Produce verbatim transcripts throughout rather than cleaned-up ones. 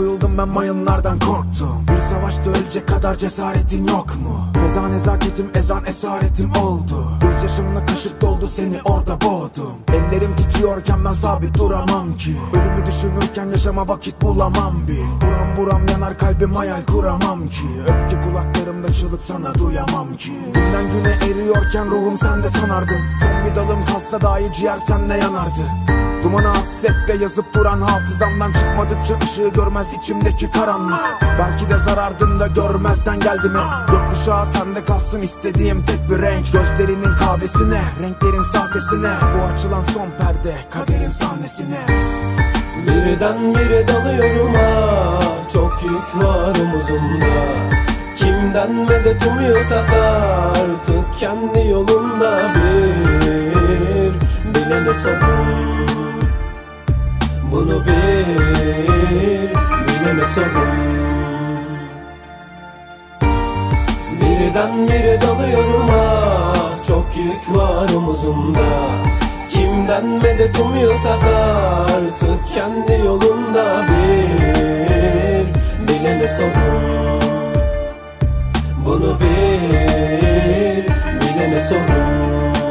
koyuldum ben, mayınlardan korktum. Bir savaşta ölecek kadar cesaretin yok mu? Feza nezaketim, ezan esaretim oldu. Gözyaşımla kaşık doldu, seni orada boğdum. Ellerim titriyorken ben sabit duramam ki. Ölümü düşünürken yaşama vakit bulamam bir. Buram buram yanar kalbim, hayal kuramam ki. Öfke kulaklarımda çığlık, sana duyamam ki. Günden güne eriyorken ruhum sende sanardım. Son bir dalım kalsa dahi ciğer senle yanardı. Dumanı hasretle yazıp duran hafızamdan, çıkmadıkça ışığı görmez içimdeki karanlık. Belki de zarardın da görmezden geldi mi? Gökkuşağı sende kalsın istediğim tek bir renk. Gözlerinin kahvesine, renklerin sahtesine. Bu açılan son perde, kaderin sahnesine. Birden bire dalıyorum ah, çok yük var omuzumda. Kimden medet umuyorsak artık kendi yolunda. Bir bilene sorun, bunu bir bilene sorun. Birden bire dalıyorum ah, çok yük var omuzumda. Kimden medet umuyorsak artık kendi yolunda. Bir bilene sorun, bunu bir bilene sorun.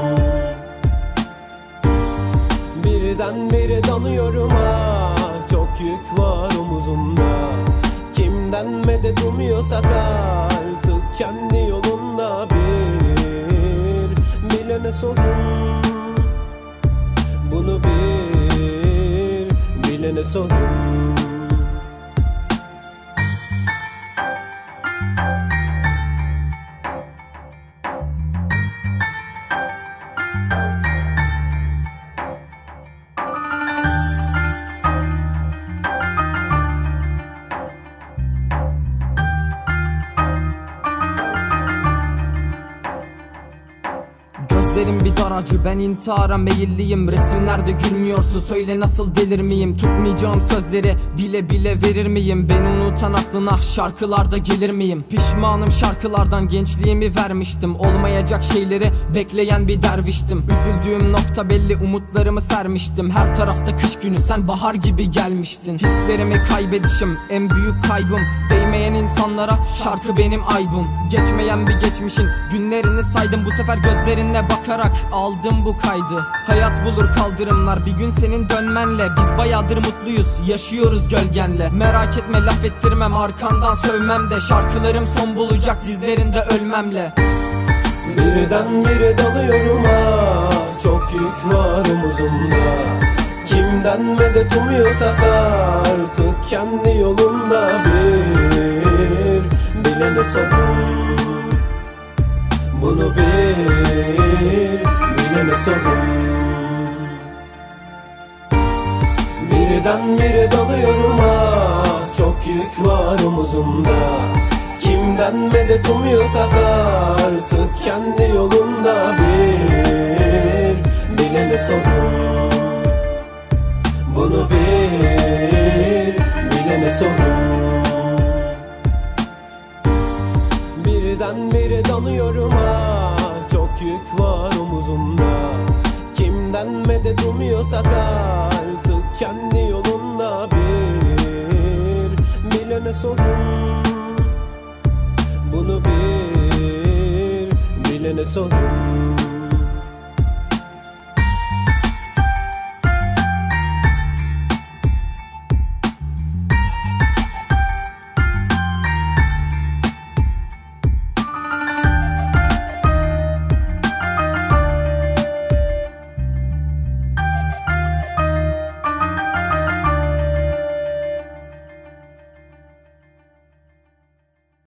Birden bire dalıyorum ah, çok yük var omuzumda. Kimden medet umuyorsak artık kendi yolunda. Bir bilene sorun, bunu bir bilene sorun. Gözlerim bir daracı, ben intihara meyilliyim. Resimlerde gülmüyorsun, söyle nasıl delir miyim? Tutmayacağım sözleri bile bile verir miyim? Beni unutan aklına şarkılarda gelir miyim? Pişmanım şarkılardan, gençliğimi vermiştim. Olmayacak şeyleri bekleyen bir derviştim. Üzüldüğüm nokta belli, umutlarımı sermiştim. Her tarafta kış günü, sen bahar gibi gelmiştin. Hislerimi kaybedişim en büyük kaybım. Değmeyen insanlara şarkı benim aybım. Geçmeyen bir geçmişin günlerini saydım. Bu sefer gözlerinle bakarak aldım bu kaydı. Hayat bulur kaldırımlar bir gün senin dönmenle. Biz bayağıdır mutluyuz, yaşıyoruz gölgenle. Merak etme, laf ettirmem, arkandan sövmem de. Şarkılarım son bulacak dizlerinde ölmemle. Birden bire dalıyorum ah, çok yük var omuzumda. Kimden medet umuyorsak artık kendi yolunda. Bir bilene sorun, bunu bir bilene sorun. Birden bire dalıyorum ah, çok yük var omuzumda. Kimden medet umuyorsak artık kendi yolunda. Bir bilene sorun, bunu bir bilene sorun. Birden bire dalıyorum ah, çok yük var omuzumda. Kimden medet umuyorsak artık kendi yolunda. Bir bilene sorun, bunu bir bilene sorun.